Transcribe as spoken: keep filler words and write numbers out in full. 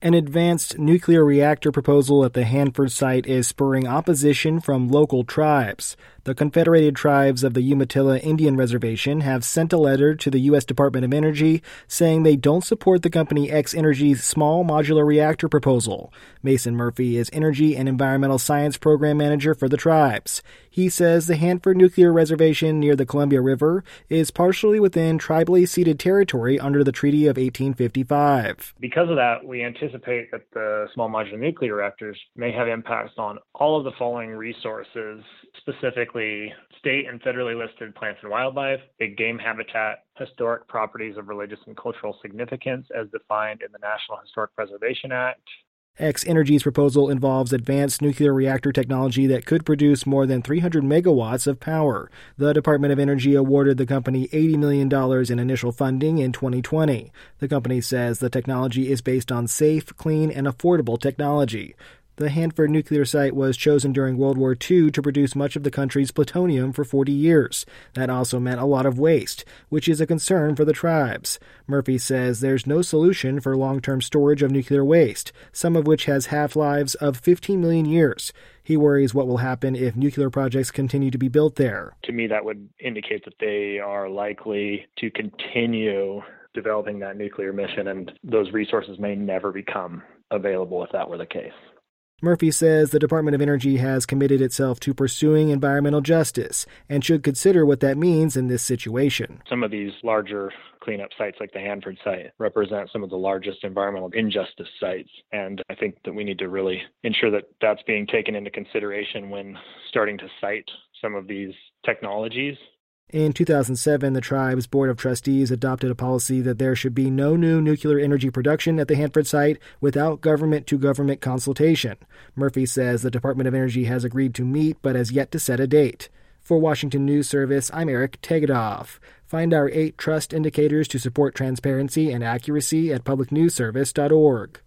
An advanced nuclear reactor proposal at the Hanford site is spurring opposition from local tribes. The Confederated Tribes of the Umatilla Indian Reservation have sent a letter to the U S Department of Energy saying they don't support the company X-Energy's small modular reactor proposal. Mason Murphy is Energy and Environmental Science Program Manager for the tribes. He says the Hanford Nuclear Reservation near the Columbia River is partially within tribally ceded territory under the Treaty of eighteen fifty-five. Because of that, we anticipate that the small modular nuclear reactors may have impacts on all of the following resources, specifically state and federally listed plants and wildlife, big game habitat, historic properties of religious and cultural significance as defined in the National Historic Preservation Act. X-Energy's proposal involves advanced nuclear reactor technology that could produce more than three hundred megawatts of power. The Department of Energy awarded the company eighty million dollars in initial funding in twenty twenty. The company says the technology is based on safe, clean, and affordable technology. The Hanford nuclear site was chosen during World War Two to produce much of the country's plutonium for forty years. That also meant a lot of waste, which is a concern for the tribes. Murphy says there's no solution for long-term storage of nuclear waste, some of which has half-lives of fifteen million years. He worries what will happen if nuclear projects continue to be built there. To me, that would indicate that they are likely to continue developing that nuclear mission, and those resources may never become available if that were the case. Murphy says the Department of Energy has committed itself to pursuing environmental justice and should consider what that means in this situation. Some of these larger cleanup sites like the Hanford site represent some of the largest environmental injustice sites, and I think that we need to really ensure that that's being taken into consideration when starting to cite some of these technologies. In two thousand seven, the tribe's Board of Trustees adopted a policy that there should be no new nuclear energy production at the Hanford site without government-to-government consultation. Murphy says the Department of Energy has agreed to meet but has yet to set a date. For Washington News Service, I'm Eric Tegedoff. Find our eight trust indicators to support transparency and accuracy at public news service dot org.